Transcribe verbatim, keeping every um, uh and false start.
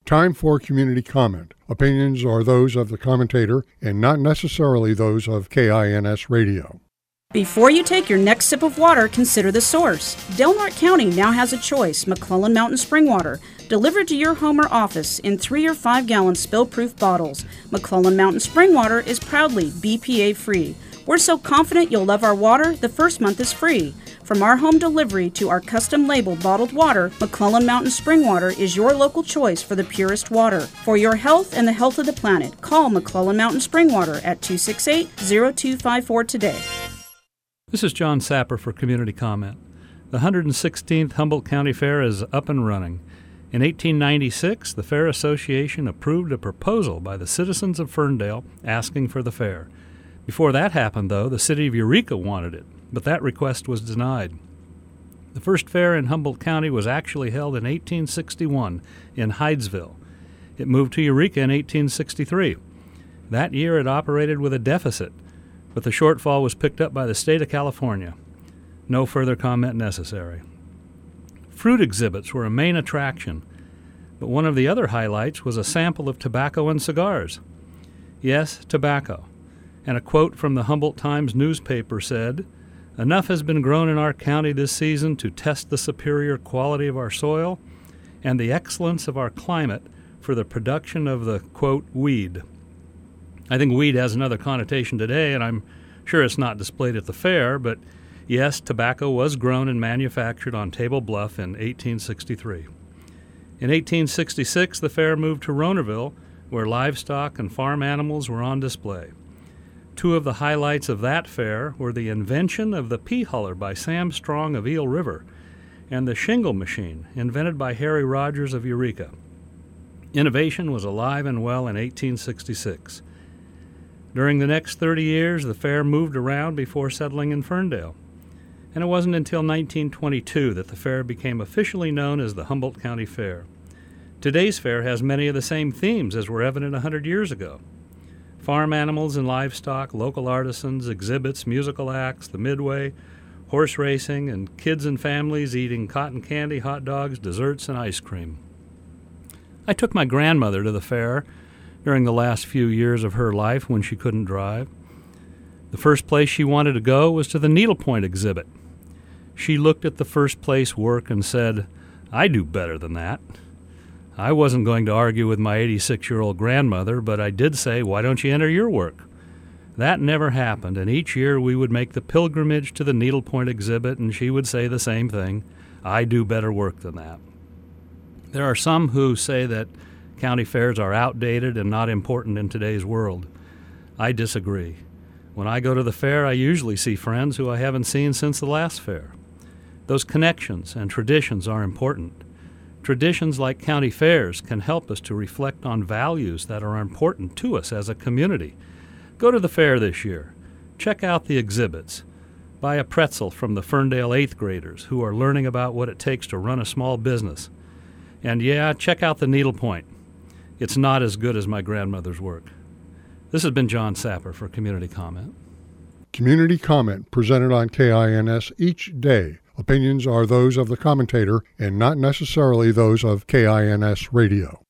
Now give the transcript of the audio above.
Time for community comment. Opinions are those of the commentator and not necessarily those of K I N S Radio. Before you take your next sip of water, consider the source. Del Norte County now has a choice, McClellan Mountain Spring Water, delivered to your home or office in three or five gallon spill-proof bottles. McClellan Mountain Spring Water is proudly B P A-free. We're so confident you'll love our water, the first month is free. From our home delivery to our custom-labeled bottled water, McClellan Mountain Spring Water is your local choice for the purest water. For your health and the health of the planet, call McClellan Mountain Spring Water at two six eight, zero two five four today. This is John Sapper for Community Comment. The one hundred sixteenth Humboldt County Fair is up and running. In eighteen ninety-six, the Fair Association approved a proposal by the citizens of Ferndale asking for the fair. Before that happened, though, the city of Eureka wanted it, but that request was denied. The first fair in Humboldt County was actually held in eighteen sixty-one in Hydesville. It moved to Eureka in eighteen sixty-three. That year it operated with a deficit, but the shortfall was picked up by the state of California. No further comment necessary. Fruit exhibits were a main attraction, but one of the other highlights was a sample of tobacco and cigars. Yes, tobacco. And a quote from the Humboldt Times newspaper said, "Enough has been grown in our county this season to test the superior quality of our soil and the excellence of our climate for the production of the, quote, weed." I think weed has another connotation today, and I'm sure it's not displayed at the fair, but yes, tobacco was grown and manufactured on Table Bluff in eighteen sixty-three. In eighteen sixty-six, the fair moved to Ronerville, where livestock and farm animals were on display. Two of the highlights of that fair were the invention of the pea huller by Sam Strong of Eel River and the shingle machine invented by Harry Rogers of Eureka. Innovation was alive and well in eighteen sixty-six. During the next thirty years, the fair moved around before settling in Ferndale, and it wasn't until nineteen twenty-two that the fair became officially known as the Humboldt County Fair. Today's fair has many of the same themes as were evident a hundred years ago. Farm animals and livestock, local artisans, exhibits, musical acts, the Midway, horse racing, and kids and families eating cotton candy, hot dogs, desserts, and ice cream. I took my grandmother to the fair during the last few years of her life when she couldn't drive. The first place she wanted to go was to the needlepoint exhibit. She looked at the first place work and said, "I do better than that." I wasn't going to argue with my eighty-six-year-old grandmother, but I did say, "Why don't you enter your work?" That never happened, and each year we would make the pilgrimage to the needlepoint exhibit, and she would say the same thing, "I do better work than that." There are some who say that county fairs are outdated and not important in today's world. I disagree. When I go to the fair, I usually see friends who I haven't seen since the last fair. Those connections and traditions are important. Traditions like county fairs can help us to reflect on values that are important to us as a community. Go to the fair this year. Check out the exhibits. Buy a pretzel from the Ferndale eighth graders who are learning about what it takes to run a small business. And yeah, check out the needlepoint. It's not as good as my grandmother's work. This has been John Sapper for Community Comment. Community Comment presented on K I N S each day. Opinions are those of the commentator and not necessarily those of K I N S Radio.